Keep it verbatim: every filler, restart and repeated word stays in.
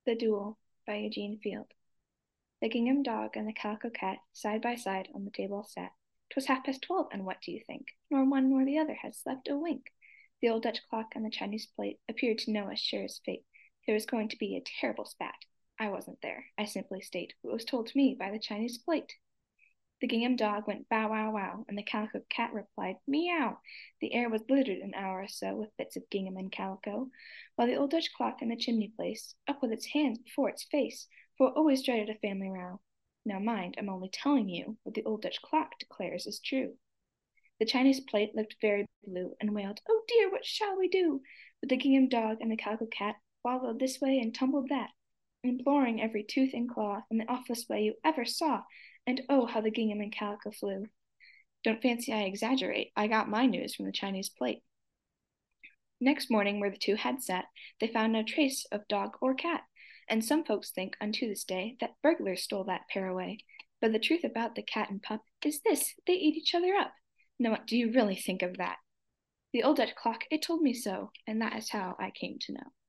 The Duel by Eugene Field. The gingham dog and the calico cat side by side on the table sat. 'Twas half past twelve, and what do you think? Nor one nor the other had slept a wink. The old Dutch clock and the Chinese plate appeared to know as sure as fate there was going to be a terrible spat. I wasn't there, I simply state what was told to me by the Chinese plate. The gingham dog went bow wow wow, and the calico cat replied meow. The air was littered an hour or so with bits of gingham and calico, while the old Dutch clock in the chimney place, up with its hands before its face, for it always dreaded a family row. Now mind, I'm only telling you what the old Dutch clock declares is true. The Chinese plate looked very blue, and wailed, "Oh dear, what shall we do?" But the gingham dog and the calico cat waddled this way and tumbled that, imploring every tooth and claw in the awfullest way you ever saw, and oh, how the gingham and calico flew. Don't fancy I exaggerate, I got my news from the Chinese plate. Next morning, where the two had sat, they found no trace of dog or cat, and some folks think, unto this day, that burglars stole that pair away. But the truth about the cat and pup is this, they eat each other up. Now what do you really think of that? The old Dutch clock, it told me so, and that is how I came to know.